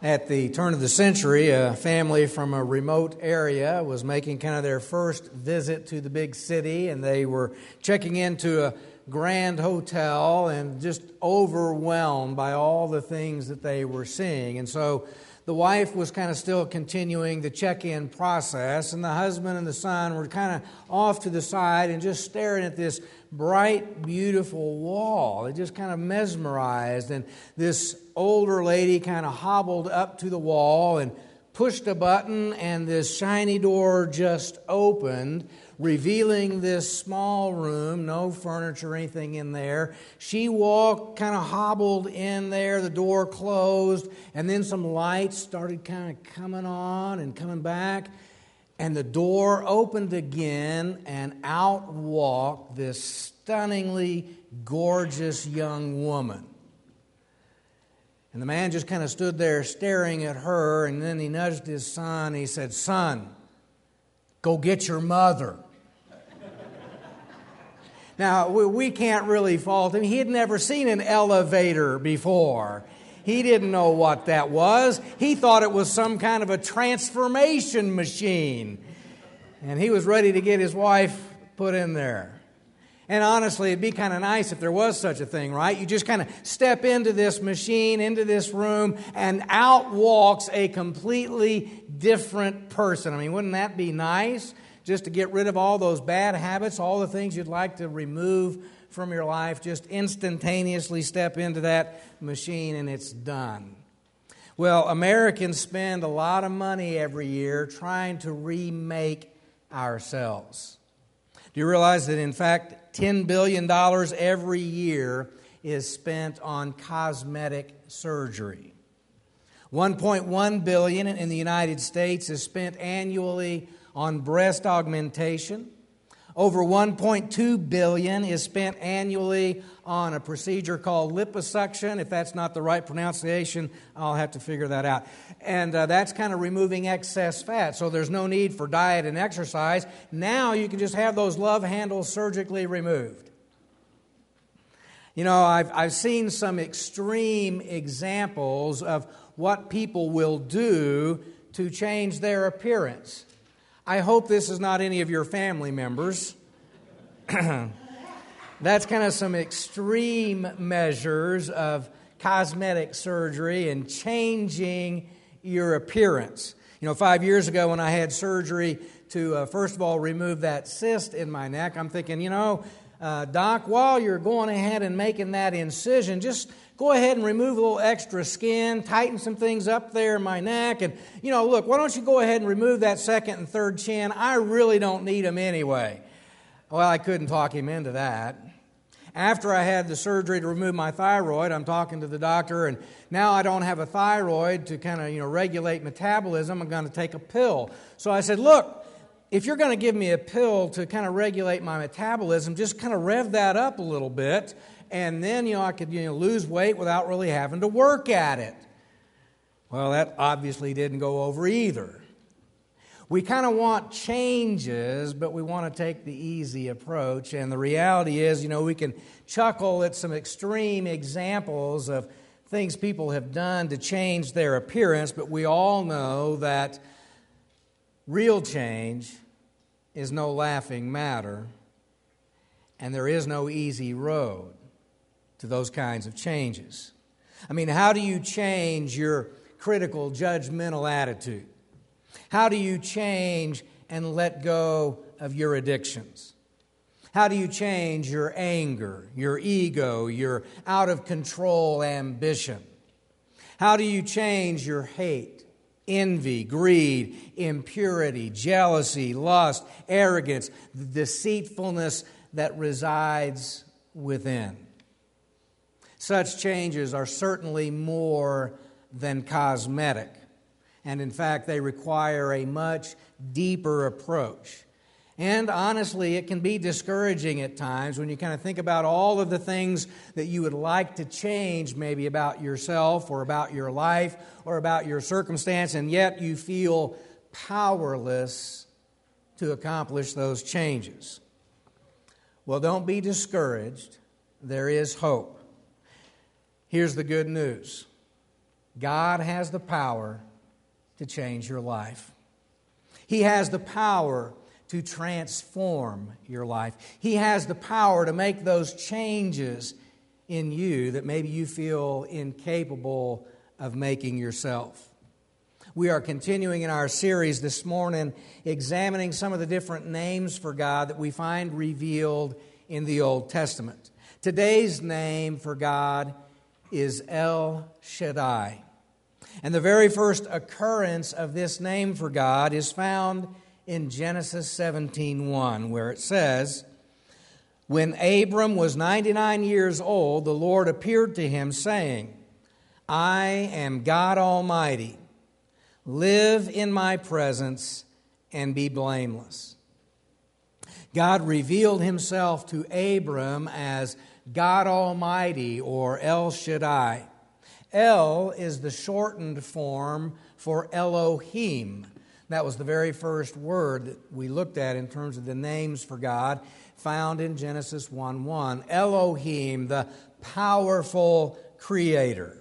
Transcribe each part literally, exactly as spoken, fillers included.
At the turn of the century, a family from a remote area was making kind of their first visit to the big city, and they were checking into a grand hotel and just overwhelmed by all the things that they were seeing. And so the wife was kind of still continuing the check-in process, and the husband and the son were kind of off to the side and just staring at this bright, beautiful wall. They just kind of mesmerized, and this older lady kind of hobbled up to the wall and pushed a button, and this shiny door just opened, revealing this small room, no furniture or anything in there. She walked, kind of hobbled in there, the door closed, and then some lights started kind of coming on and coming back, and the door opened again, and out walked this stunningly gorgeous young woman. And the man just kind of stood there staring at her, and then he nudged his son. He said, "Son, go get your mother." Now, we can't really fault him. He had never seen an elevator before. He didn't know what that was. He thought it was some kind of a transformation machine. And he was ready to get his wife put in there. And honestly, it'd be kind of nice if there was such a thing, right? You just kind of step into this machine, into this room, and out walks a completely different person. I mean, wouldn't that be nice? Just to get rid of all those bad habits, all the things you'd like to remove from your life, just instantaneously step into that machine and it's done. Well, Americans spend a lot of money every year trying to remake ourselves. Do you realize that, in fact, ten billion dollars every year is spent on cosmetic surgery? one point one billion dollars in the United States is spent annually on breast augmentation. Over one point two billion dollars is spent annually on a procedure called liposuction. If that's not the right pronunciation, I'll have to figure that out. And uh, that's kind of removing excess fat, so there's no need for diet and exercise. Now you can just have those love handles surgically removed. You know, I've, I've seen some extreme examples of what people will do to change their appearance. I hope this is not any of your family members. That's kind of some extreme measures of cosmetic surgery and changing your appearance. You know, five years ago when I had surgery to, uh, first of all, remove that cyst in my neck, I'm thinking, you know, uh, Doc, while you're going ahead and making that incision, just go ahead and remove a little extra skin, tighten some things up there in my neck, and, you know, look, why don't you go ahead and remove that second and third chin? I really don't need them anyway. Well, I couldn't talk him into that. After I had the surgery to remove my thyroid, I'm talking to the doctor, and now I don't have a thyroid to kind of, you know, regulate metabolism. I'm going to take a pill. So I said, look, if you're going to give me a pill to kind of regulate my metabolism, just kind of rev that up a little bit, and then, you know, I could, you know, lose weight without really having to work at it. Well, that obviously didn't go over either. We kind of want changes, but we want to take the easy approach. And the reality is, you know, we can chuckle at some extreme examples of things people have done to change their appearance, but we all know that real change is no laughing matter, and there is no easy road to those kinds of changes. I mean, how do you change your critical, judgmental attitude? How do you change and let go of your addictions? How do you change your anger, your ego, your out-of-control ambition? How do you change your hate, envy, greed, impurity, jealousy, lust, arrogance, the deceitfulness that resides within? Such changes are certainly more than cosmetic. And in fact, they require a much deeper approach. And honestly, it can be discouraging at times when you kind of think about all of the things that you would like to change, maybe about yourself or about your life or about your circumstance, and yet you feel powerless to accomplish those changes. Well, don't be discouraged. There is hope. Here's the good news. God has the power to change your life. He has the power to transform your life. He has the power to make those changes in you that maybe you feel incapable of making yourself. We are continuing in our series this morning, examining some of the different names for God that we find revealed in the Old Testament. Today's name for God is El Shaddai. And the very first occurrence of this name for God is found in Genesis seventeen one, where it says, "When Abram was ninety-nine years old, the Lord appeared to him, saying, I am God Almighty. Live in my presence and be blameless." God revealed himself to Abram as God Almighty, or El Shaddai. El is the shortened form for Elohim. That was the very first word that we looked at in terms of the names for God, found in Genesis one one. Elohim, the powerful creator.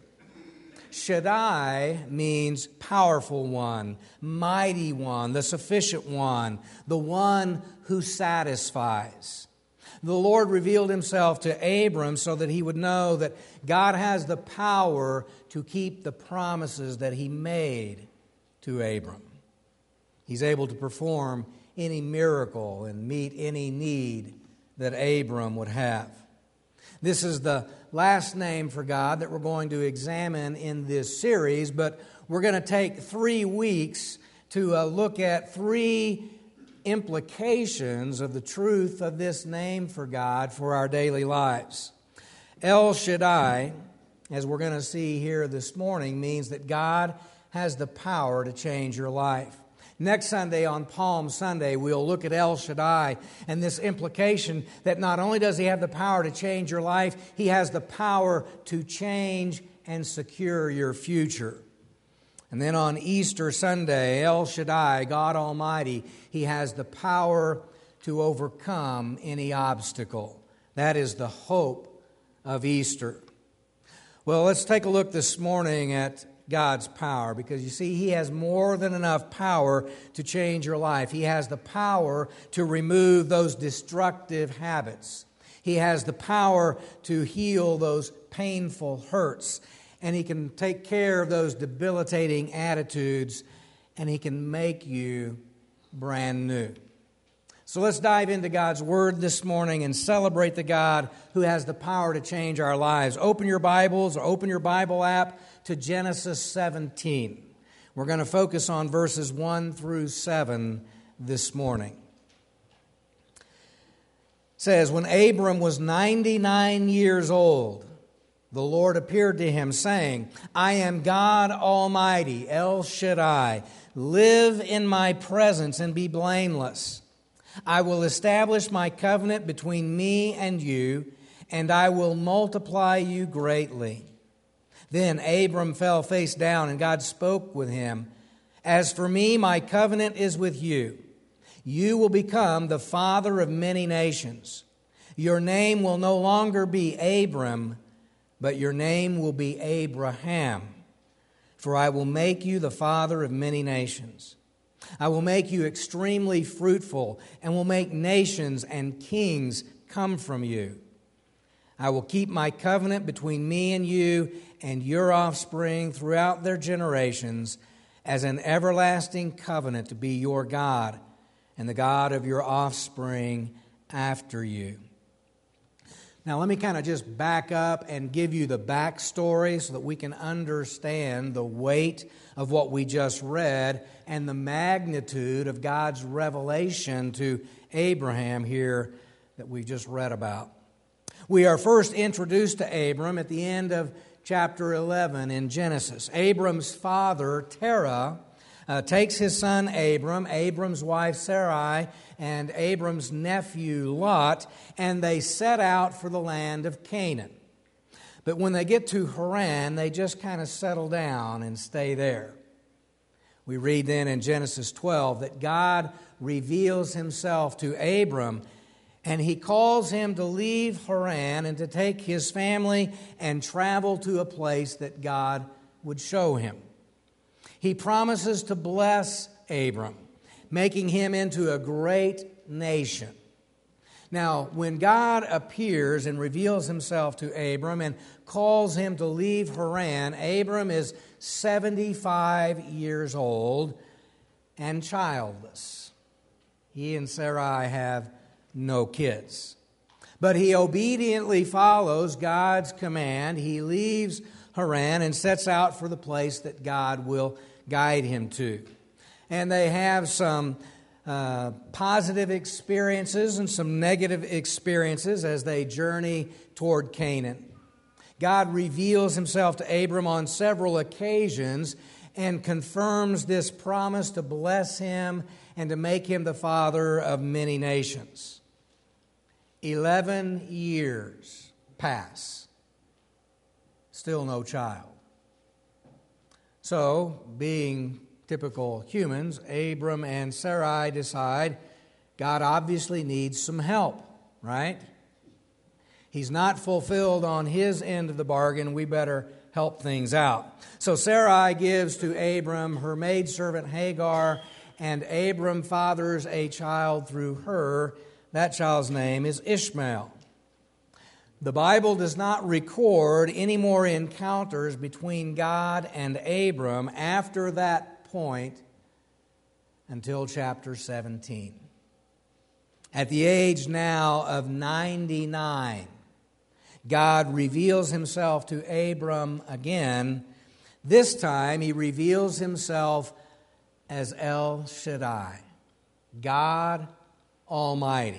Shaddai means powerful one, mighty one, the sufficient one, the one who satisfies. The Lord revealed himself to Abram so that he would know that God has the power to keep the promises that he made to Abram. He's able to perform any miracle and meet any need that Abram would have. This is the last name for God that we're going to examine in this series, but we're going to take three weeks to uh, look at three implications of the truth of this name for God for our daily lives. El Shaddai, as we're going to see here this morning, means that God has the power to change your life. Next Sunday, on Palm Sunday, we'll look at El Shaddai and this implication that not only does he have the power to change your life, he has the power to change and secure your future. And then on Easter Sunday, El Shaddai, God Almighty, he has the power to overcome any obstacle. That is the hope of Easter. Well, let's take a look this morning at God's power, because you see, he has more than enough power to change your life. He has the power to remove those destructive habits. He has the power to heal those painful hurts, and he can take care of those debilitating attitudes, and he can make you brand new. So let's dive into God's Word this morning and celebrate the God who has the power to change our lives. Open your Bibles or open your Bible app to Genesis seventeen. We're going to focus on verses one through seven this morning. It says, "When Abram was ninety-nine years old, the Lord appeared to him, saying, I am God Almighty, El Shaddai. Live in my presence and be blameless. I will establish my covenant between me and you, and I will multiply you greatly." Then Abram fell face down, and God spoke with him, "As for me, my covenant is with you. You will become the father of many nations. Your name will no longer be Abram, but your name will be Abraham. For I will make you the father of many nations. I will make you extremely fruitful, and will make nations and kings come from you. I will keep my covenant between me and you and your offspring throughout their generations as an everlasting covenant to be your God and the God of your offspring after you." Now, let me kind of just back up and give you the backstory so that we can understand the weight of what we just read and the magnitude of God's revelation to Abraham here that we just read about. We are first introduced to Abram at the end of chapter eleven in Genesis. Abram's father, Terah, uh, takes his son Abram, Abram's wife Sarai, and Abram's nephew Lot, and they set out for the land of Canaan. But when they get to Haran, they just kind of settle down and stay there. We read then in Genesis twelve that God reveals himself to Abram, and he calls him to leave Haran and to take his family and travel to a place that God would show him. He promises to bless Abram, making him into a great nation. Now, when God appears and reveals himself to Abram and calls him to leave Haran, Abram is seventy-five years old and childless. He and Sarai have no kids. But he obediently follows God's command. He leaves Haran and sets out for the place that God will guide him to. And they have some uh, positive experiences and some negative experiences as they journey toward Canaan. God reveals himself to Abram on several occasions and confirms this promise to bless him and to make him the father of many nations. Eleven years pass. Still no child. So, being typical humans, Abram and Sarai decide God obviously needs some help, right? He's not fulfilled on his end of the bargain. We better help things out. So Sarai gives to Abram her maidservant Hagar, and Abram fathers a child through her. That child's name is Ishmael. The Bible does not record any more encounters between God and Abram after that point until chapter seventeen. At the age now of ninety-nine, God reveals himself to Abram again. This time he reveals himself as El Shaddai, God Almighty.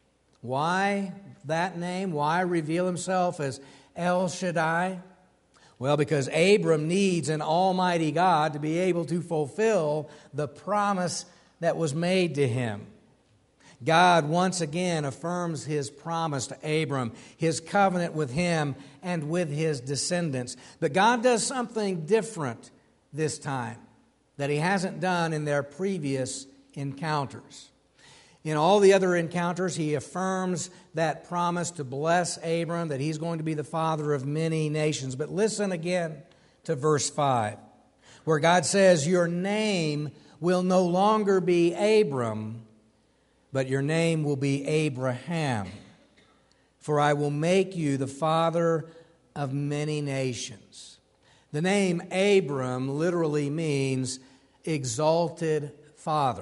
Why that name? Why reveal himself as El Shaddai? Well, because Abram needs an almighty God to be able to fulfill the promise that was made to him. God once again affirms his promise to Abram, his covenant with him and with his descendants. But God does something different this time that he hasn't done in their previous encounters. In all the other encounters, he affirms that promise to bless Abram, that he's going to be the father of many nations. But listen again to verse five, where God says, "Your name will no longer be Abram, but your name will be Abraham. For I will make you the father of many nations." The name Abram literally means exalted father.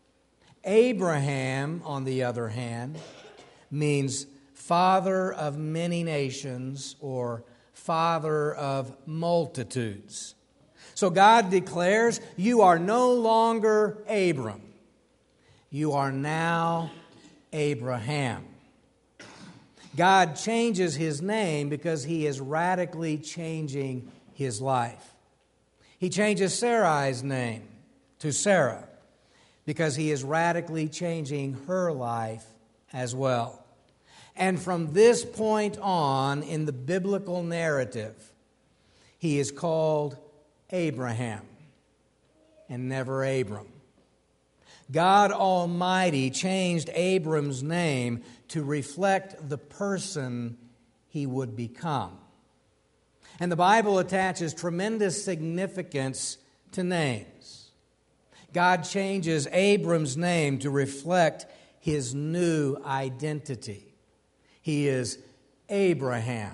Abraham, on the other hand, means father of many nations or father of multitudes. So God declares, you are no longer Abram. You are now Abraham. God changes his name because he is radically changing his life. He changes Sarai's name to Sarah because he is radically changing her life as well. And from this point on in the biblical narrative, he is called Abraham and never Abram. God Almighty changed Abram's name to reflect the person he would become. And the Bible attaches tremendous significance to names. God changes Abram's name to reflect his new identity. He is Abraham,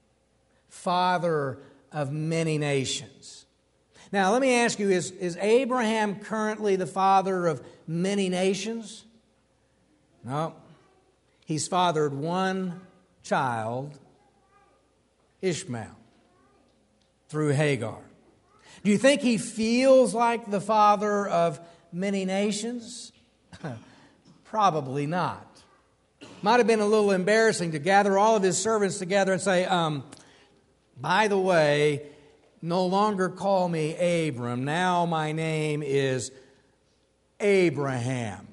father of many nations. Now, let me ask you, is, is Abraham currently the father of many nations? No. He's fathered one child, Ishmael, through Hagar. Do you think he feels like the father of many nations? Probably not. Might have been a little embarrassing to gather all of his servants together and say, um, by the way, no longer call me Abram. Now my name is Abraham.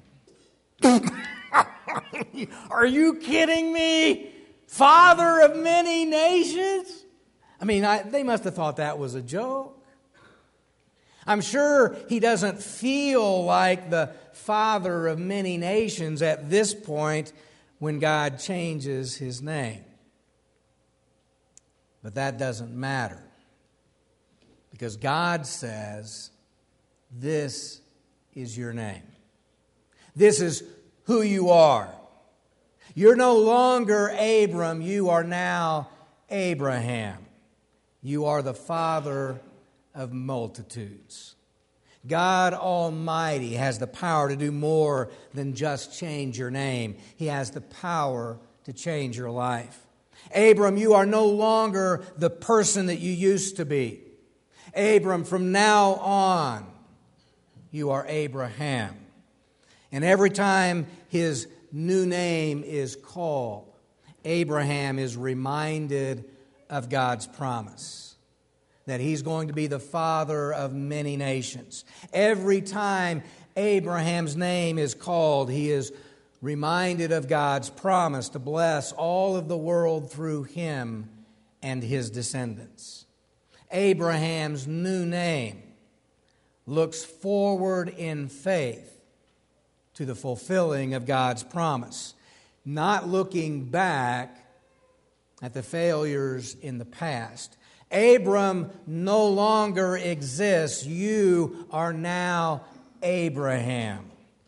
Are you kidding me? Father of many nations? I mean, I, they must have thought that was a joke. I'm sure he doesn't feel like the father of many nations at this point when God changes his name. But that doesn't matter. Because God says, this is your name. This is who you are. You're no longer Abram, you are now Abraham. You are the father of multitudes. God Almighty has the power to do more than just change your name. He has the power to change your life. Abram, you are no longer the person that you used to be. Abram, from now on, you are Abraham. And every time his new name is called, Abraham is reminded of God's promise that he's going to be the father of many nations. Every time Abraham's name is called, he is reminded of God's promise to bless all of the world through him and his descendants. Abraham's new name looks forward in faith to the fulfilling of God's promise, not looking back at the failures in the past. Abram no longer exists. You are now Abraham.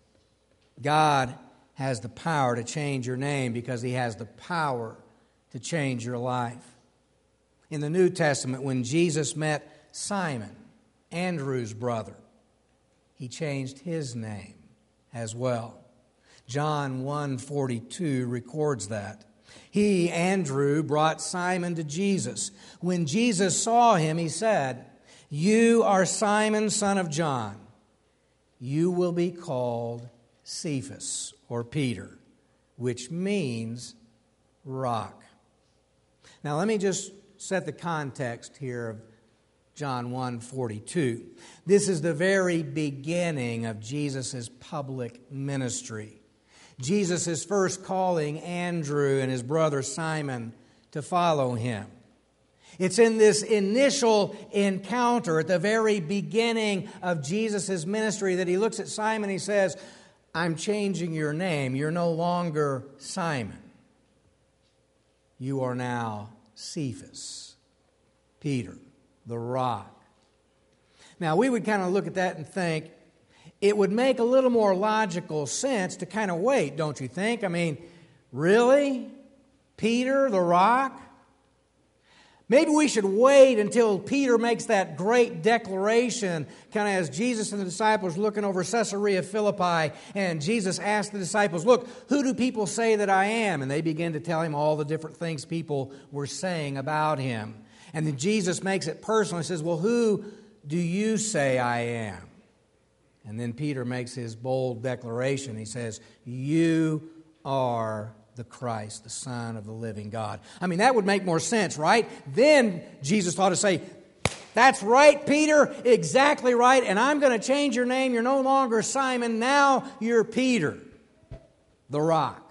God has the power to change your name because He has the power to change your life. In the New Testament, when Jesus met Simon, Andrew's brother, He changed his name as well. John one forty-two records that. He, Andrew, brought Simon to Jesus. When Jesus saw him, he said, "You are Simon, son of John. You will be called Cephas," or Peter, which means rock. Now let me just set the context here of John one forty-two. This is the very beginning of Jesus' public ministry. Jesus is first calling Andrew and his brother Simon to follow him. It's in this initial encounter at the very beginning of Jesus' ministry that he looks at Simon and he says, "I'm changing your name. You're no longer Simon. You are now Cephas," Peter, the rock. Now, we would kind of look at that and think it would make a little more logical sense to kind of wait, don't you think? I mean, really? Peter, the rock? Maybe we should wait until Peter makes that great declaration, kind of as Jesus and the disciples looking over Caesarea Philippi, and Jesus asked the disciples, "Look, who do people say that I am?" And they begin to tell him all the different things people were saying about him. And then Jesus makes it personal. He says, "Well, who do you say I am?" And then Peter makes his bold declaration. He says, "You are the Christ, the Son of the living God." I mean, that would make more sense, right? Then Jesus ought to say, "That's right, Peter, exactly right, and I'm going to change your name. You're no longer Simon, now you're Peter, the rock."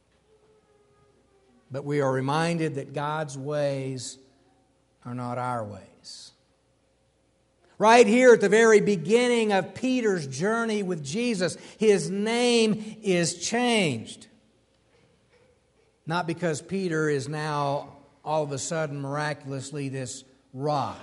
But we are reminded that God's ways are not our ways. Right here at the very beginning of Peter's journey with Jesus, his name is changed. Not because Peter is now all of a sudden miraculously this rock.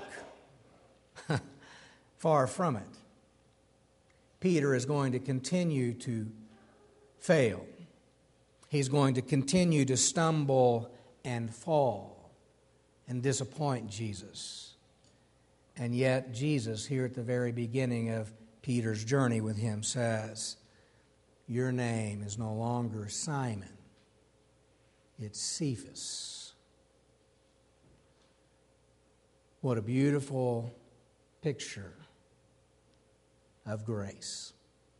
Far from it. Peter is going to continue to fail. He's going to continue to stumble and fall and disappoint Jesus. And yet Jesus, here at the very beginning of Peter's journey with him, says, "Your name is no longer Simon. It's Cephas." What a beautiful picture of grace.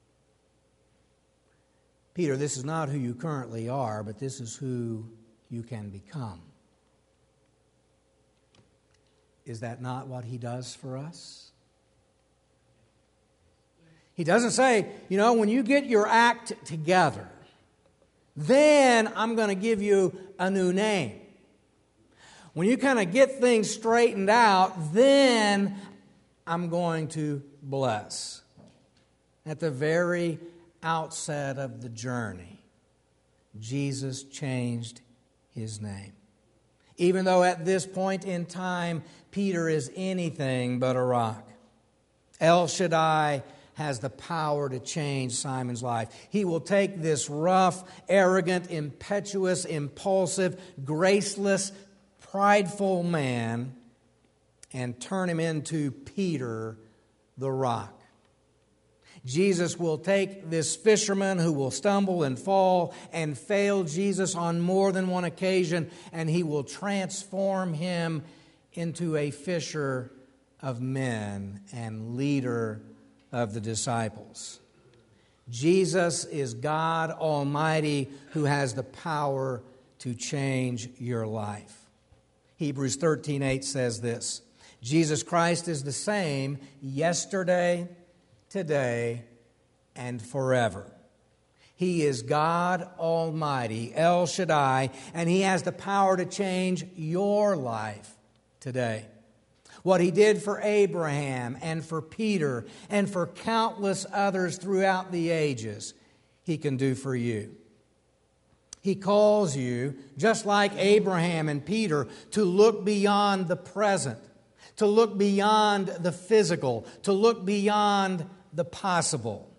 Peter, this is not who you currently are, but this is who you can become. Is that not what He does for us? He doesn't say, you know, when you get your act together, then I'm going to give you a new name. When you kind of get things straightened out, then I'm going to bless. At the very outset of the journey, Jesus changed His name. even though at this point in time, Peter is anything but a rock. El Shaddai has the power to change Simon's life. He will take this rough, arrogant, impetuous, impulsive, graceless, prideful man and turn him into Peter the rock. Jesus will take this fisherman who will stumble and fall and fail Jesus on more than one occasion, and he will transform him into a fisher of men and leader of the disciples. Jesus is God Almighty who has the power to change your life. Hebrews thirteen eight says this, Jesus Christ is the same yesterday, today, and forever. He is God Almighty, El Shaddai, and He has the power to change your life today. What He did for Abraham and for Peter and for countless others throughout the ages, He can do for you. He calls you, just like Abraham and Peter, to look beyond the present, to look beyond the physical, to look beyond the possible.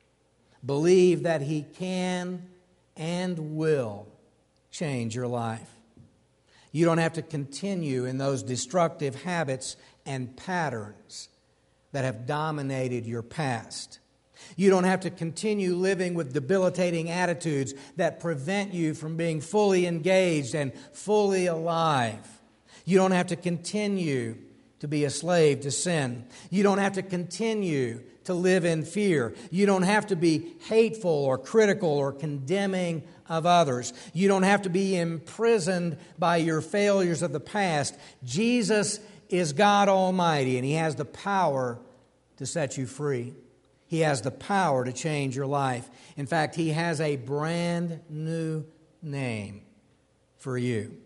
Believe that He can and will change your life. You don't have to continue in those destructive habits and patterns that have dominated your past. You don't have to continue living with debilitating attitudes that prevent you from being fully engaged and fully alive. You don't have to continue to be a slave to sin. You don't have to continue to live in fear. You don't have to be hateful or critical or condemning of others. You don't have to be imprisoned by your failures of the past. Jesus is God Almighty, and He has the power to set you free. He has the power to change your life. In fact, He has a brand new name for you.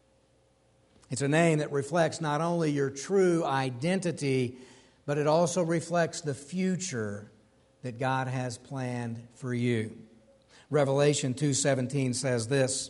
It's a name that reflects not only your true identity, but it also reflects the future that God has planned for you. Revelation two seventeen says this,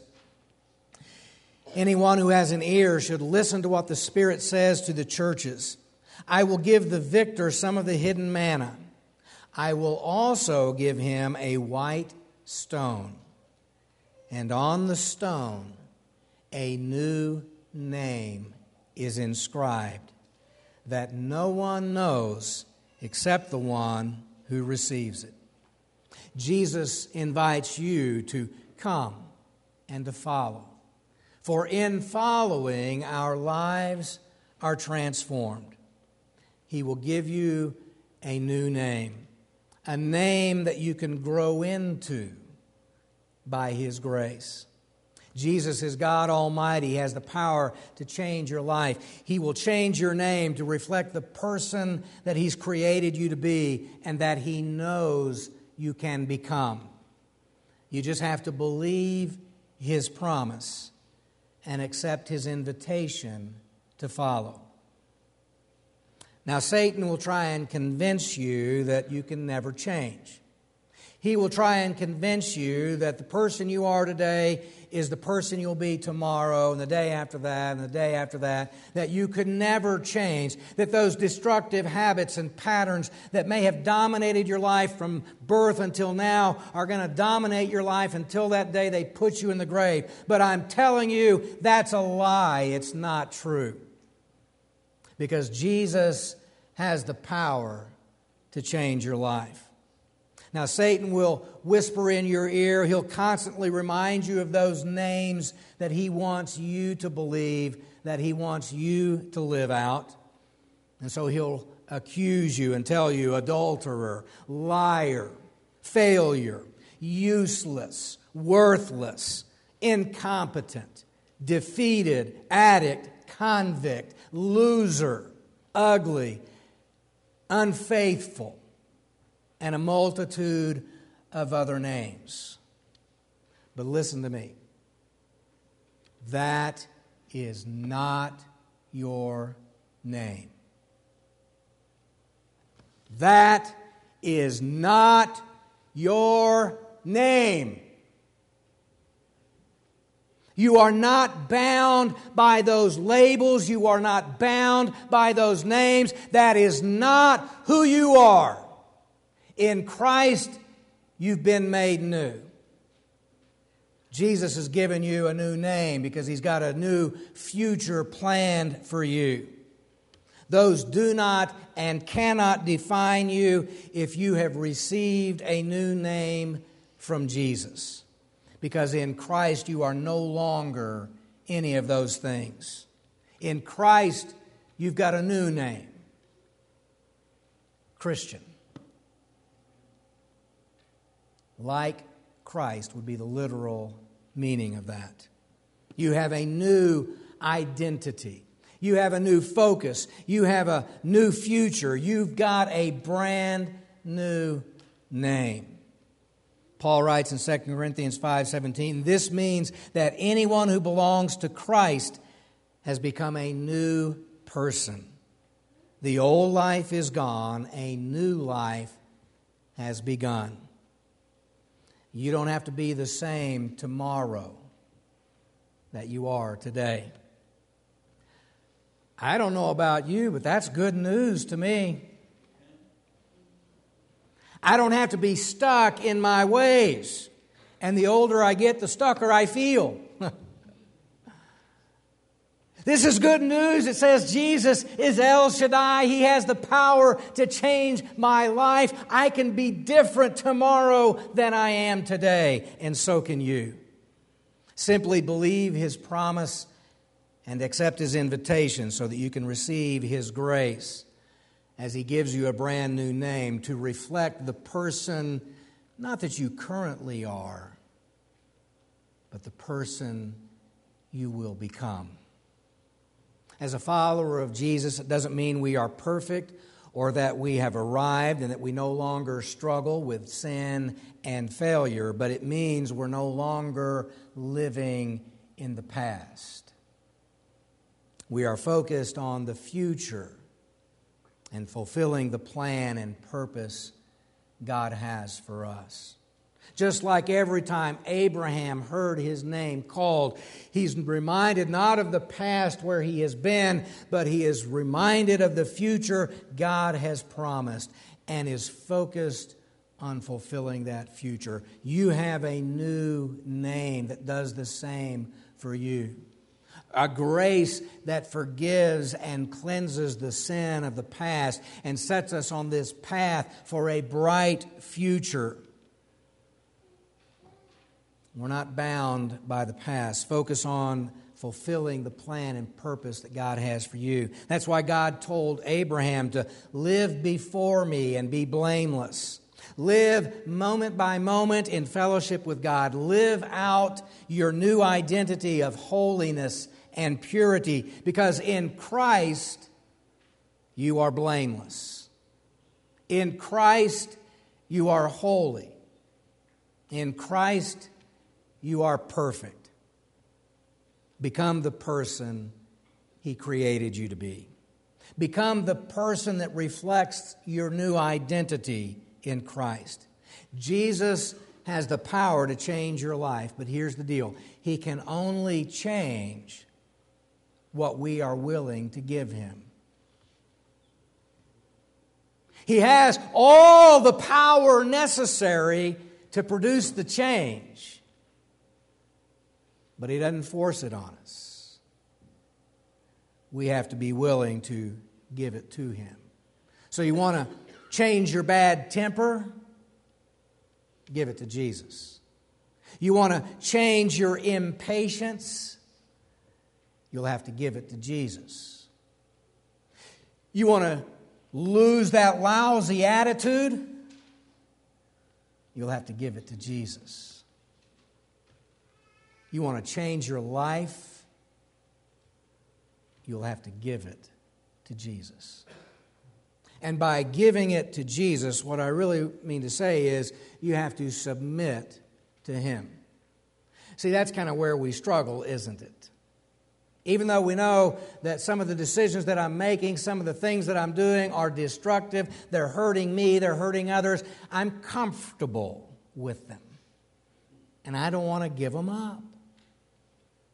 anyone who has an ear should listen to what the Spirit says to the churches. I will give the victor some of the hidden manna. I will also give him a white stone, and on the stone a new name is inscribed that no one knows except the one who receives it. Jesus invites you to come and to follow. For in following, our lives are transformed. He will give you a new name, a name that you can grow into by His grace. Jesus is God Almighty. He has the power to change your life. He will change your name to reflect the person that He's created you to be and that He knows you can become. You just have to believe His promise and accept His invitation to follow. Now, Satan will try and convince you that you can never change. He will try and convince you that the person you are today is the person you'll be tomorrow and the day after that and the day after that, that you could never change, that those destructive habits and patterns that may have dominated your life from birth until now are going to dominate your life until that day they put you in the grave. But I'm telling you, that's a lie. It's not true. Because Jesus has the power to change your life. Now, Satan will whisper in your ear. He'll constantly remind you of those names that he wants you to believe, that he wants you to live out. And so he'll accuse you and tell you adulterer, liar, failure, useless, worthless, incompetent, defeated, addict, convict, loser, ugly, unfaithful, and a multitude of other names. But listen to me. That is not your name. That is not your name. You are not bound by those labels. You are not bound by those names. That is not who you are. In Christ, you've been made new. Jesus has given you a new name because He's got a new future planned for you. Those do not and cannot define you if you have received a new name from Jesus. Because in Christ you are no longer any of those things. In Christ you've got a new name. Christian. Like Christ would be the literal meaning of that. You have a new identity. You have a new focus. You have a new future. You've got a brand new name. Paul writes in Second Corinthians five seventeen, this means that anyone who belongs to Christ has become a new person. The old life is gone, a new life has begun. You don't have to be the same tomorrow that you are today. I don't know about you, but that's good news to me. I don't have to be stuck in my ways. And the older I get, the stucker I feel. This is good news. It says Jesus is El Shaddai. He has the power to change my life. I can be different tomorrow than I am today. And so can you. Simply believe His promise and accept His invitation so that you can receive His grace as He gives you a brand new name to reflect the person, not that you currently are, but the person you will become. As a follower of Jesus, it doesn't mean we are perfect or that we have arrived and that we no longer struggle with sin and failure, but it means we're no longer living in the past. We are focused on the future and fulfilling the plan and purpose God has for us. Just like every time Abraham heard his name called, he's reminded not of the past where he has been, but he is reminded of the future God has promised and is focused on fulfilling that future. You have a new name that does the same for you. A grace that forgives and cleanses the sin of the past and sets us on this path for a bright future. We're not bound by the past. Focus on fulfilling the plan and purpose that God has for you. That's why God told Abraham to live before me and be blameless. Live moment by moment in fellowship with God. Live out your new identity of holiness and purity, because in Christ you are blameless. In Christ you are holy. In Christ you are perfect. Become the person He created you to be. Become the person that reflects your new identity in Christ. Jesus has the power to change your life, but here's the deal. He can only change what we are willing to give Him. He has all the power necessary to produce the change, but He doesn't force it on us. We have to be willing to give it to Him. So you want to change your bad temper? Give it to Jesus. You want to change your impatience? You'll have to give it to Jesus. You want to lose that lousy attitude? You'll have to give it to Jesus. You want to change your life? You'll have to give it to Jesus. And by giving it to Jesus, what I really mean to say is you have to submit to Him. See, that's kind of where we struggle, isn't it? Even though we know that some of the decisions that I'm making, some of the things that I'm doing are destructive, they're hurting me, they're hurting others, I'm comfortable with them. And I don't want to give them up.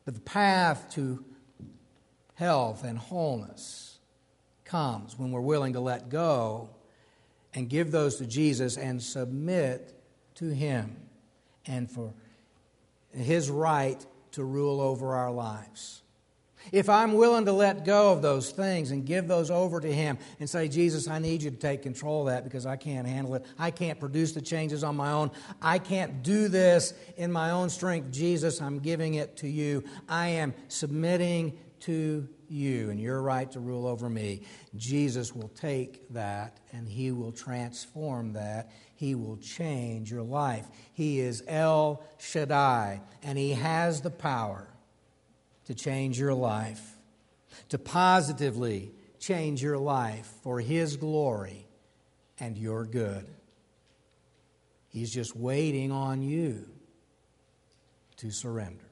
But the path to health and wholeness comes when we're willing to let go and give those to Jesus and submit to Him and for His right to rule over our lives. If I'm willing to let go of those things and give those over to Him and say, Jesus, I need you to take control of that because I can't handle it. I can't produce the changes on my own. I can't do this in my own strength. Jesus, I'm giving it to you. I am submitting to you and your right to rule over me. Jesus will take that and He will transform that. He will change your life. He is El Shaddai, and He has the power to change your life, to positively change your life for His glory and your good. He's just waiting on you to surrender,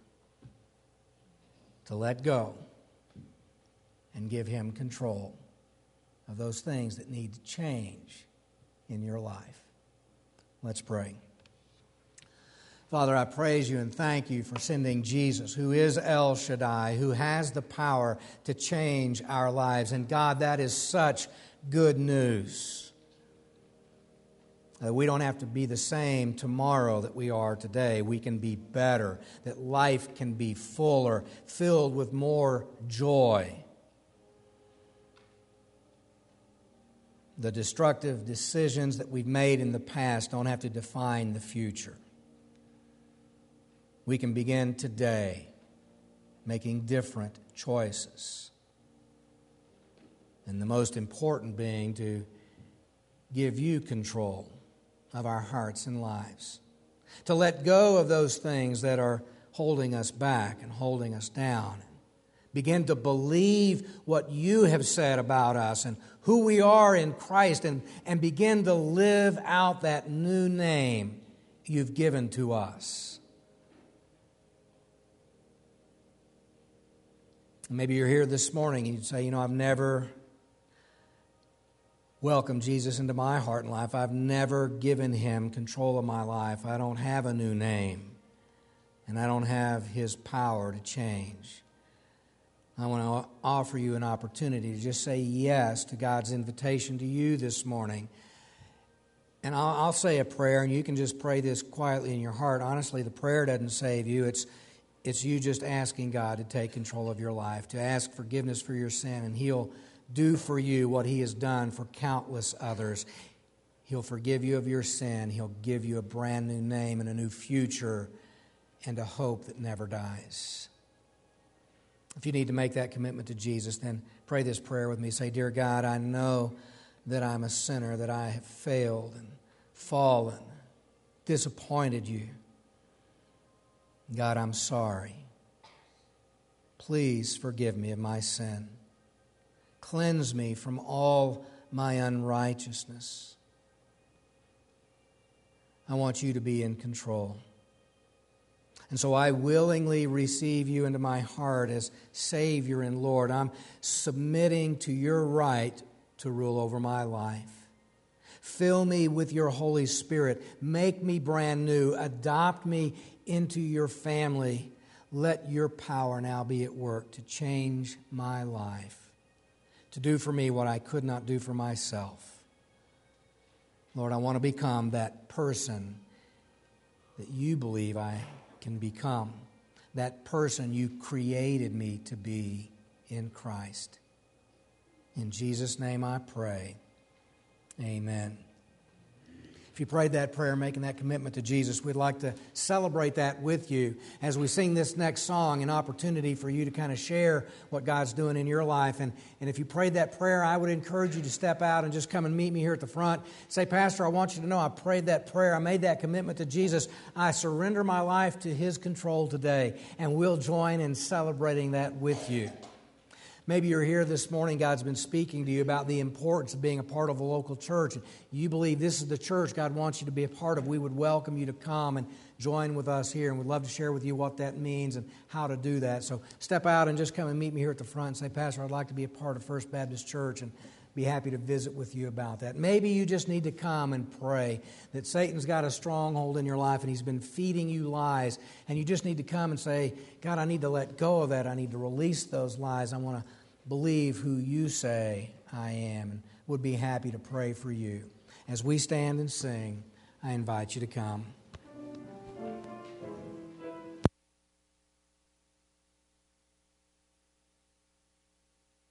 to let go and give Him control of those things that need to change in your life. Let's pray. Father, I praise you and thank you for sending Jesus, who is El Shaddai, who has the power to change our lives. And God, that is such good news. That we don't have to be the same tomorrow that we are today. We can be better. That life can be fuller, filled with more joy. The destructive decisions that we've made in the past don't have to define the future. We can begin today making different choices. And the most important being to give you control of our hearts and lives. To let go of those things that are holding us back and holding us down. Begin to believe what you have said about us and who we are in Christ, and, and begin to live out that new name you've given to us. Maybe you're here this morning and you'd say, you know, I've never welcomed Jesus into my heart and life. I've never given Him control of my life. I don't have a new name, and I don't have His power to change. I want to offer you an opportunity to just say yes to God's invitation to you this morning. And I'll, I'll say a prayer, and you can just pray this quietly in your heart. Honestly, the prayer doesn't save you. It's It's you just asking God to take control of your life, to ask forgiveness for your sin, and He'll do for you what He has done for countless others. He'll forgive you of your sin. He'll give you a brand new name and a new future and a hope that never dies. If you need to make that commitment to Jesus, then pray this prayer with me. Say, Dear God, I know that I'm a sinner, that I have failed and fallen, disappointed you. God, I'm sorry. Please forgive me of my sin. Cleanse me from all my unrighteousness. I want you to be in control. And so I willingly receive you into my heart as Savior and Lord. I'm submitting to your right to rule over my life. Fill me with your Holy Spirit. Make me brand new. Adopt me into your family. Let your power now be at work to change my life, to do for me what I could not do for myself. Lord, I want to become that person that you believe I can become, that person you created me to be in Christ. In Jesus' name I pray. Amen. If you prayed that prayer, making that commitment to Jesus, we'd like to celebrate that with you as we sing this next song, an opportunity for you to kind of share what God's doing in your life. And, and if you prayed that prayer, I would encourage you to step out and just come and meet me here at the front. Say, Pastor, I want you to know I prayed that prayer. I made that commitment to Jesus. I surrender my life to His control today. And we'll join in celebrating that with you. Maybe you're here this morning, God's been speaking to you about the importance of being a part of a local church. You believe this is the church God wants you to be a part of. We would welcome you to come and join with us here, and we'd love to share with you what that means and how to do that. So step out and just come and meet me here at the front and say, Pastor, I'd like to be a part of First Baptist Church, and be happy to visit with you about that. Maybe you just need to come and pray that Satan's got a stronghold in your life and he's been feeding you lies, and you just need to come and say, God, I need to let go of that. I need to release those lies. I want to believe who you say I am, and would be happy to pray for you. As we stand and sing, I invite you to come.